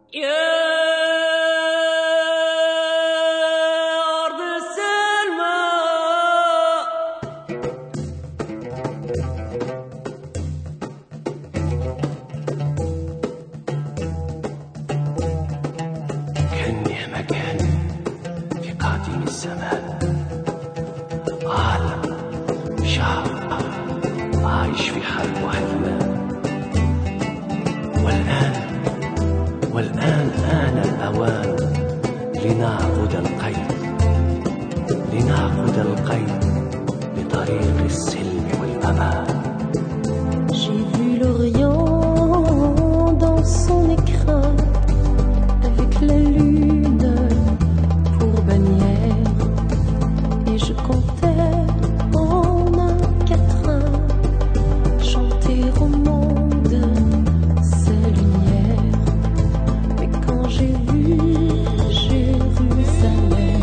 عايش في حرب وحرمان. والآن آن الأوان لنعبد القيد بطريق السلم والأمان. J'ai vu l'Orient dans son écrin avec la lune pour bannière, et je comptais en un quatrain chanter au monde sa lumière. Mais quand j'ai vu Jérusalem,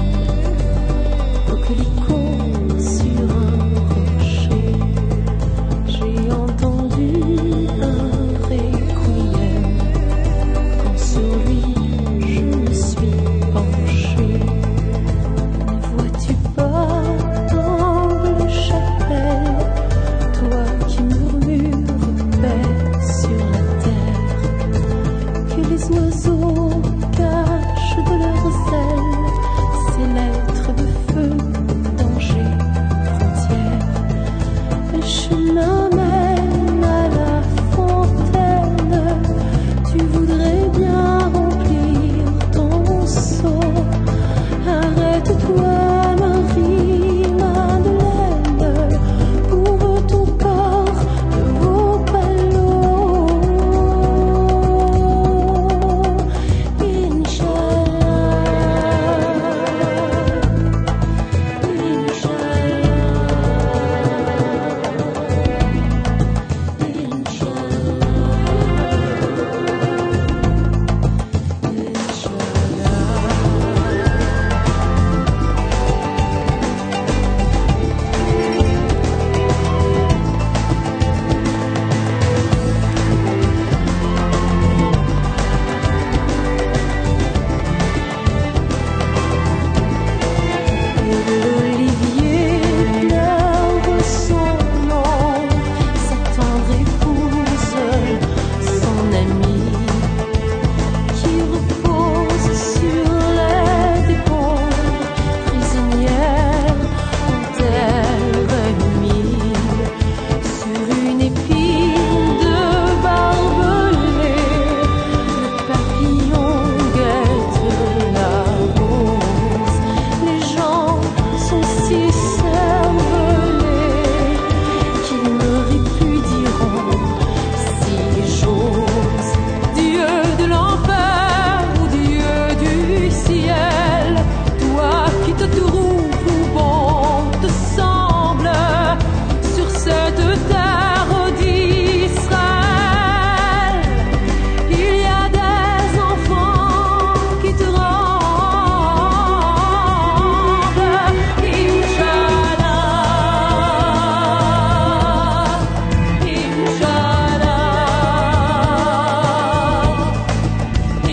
coquelicot sur un rocher, j'ai entendu un requiem quand sur lui je me suis penchée. Ne vois-tu pas dans les chapelles, toi qui murmures paix sur la terre, que les oiseaux cachent de leurs ailes ces lettres de feu, danger, frontière. Le chemin mène à la fontaine, tu voudrais bien remplir ton seau. Arrête-toi, Marie, Madeleine, pour ton corps ne vaut pas l'eau. L'olivier pleure son nom, sa tendre épouse, son amie, qui repose sur les décombres, prisonnière ont-elles remis sur une épine de barbelé. Le papillon guette la rose, les gens sont si cervelés qu'ils me répudieront si j'ose. Dieu de l'enfer ou Dieu du ciel, toi qui te trouves où bon te semble, sur cette terre d'Israël, il y a des enfants qui te rendent. Inch'Allah, Inch'Allah,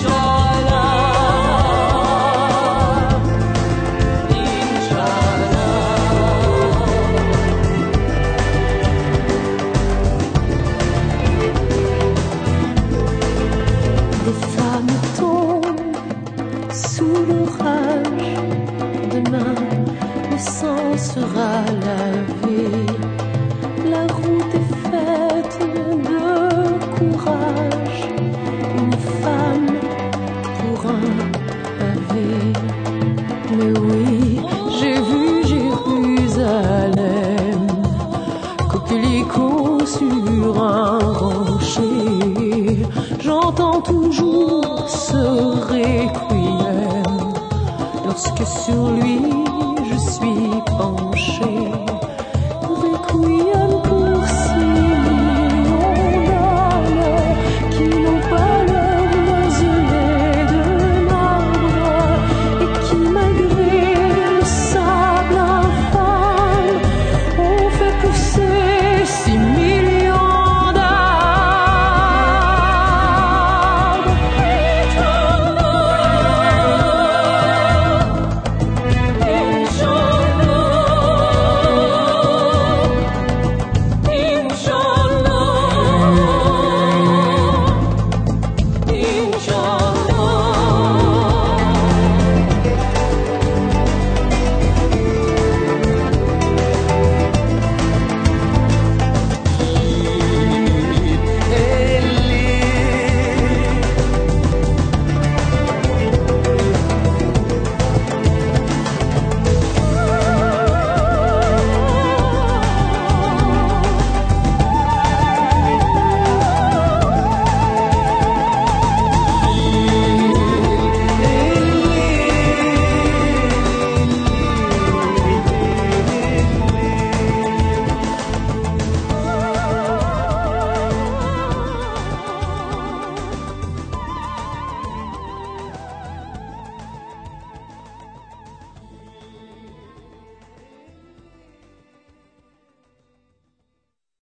Des femmes tombent sous l'orage, demain le sang sera lavé. La route est faite de courage, une femme pour un pavé. Mais oui, j'ai vu Jérusalem, coquelicot sur un rocher. J'entends toujours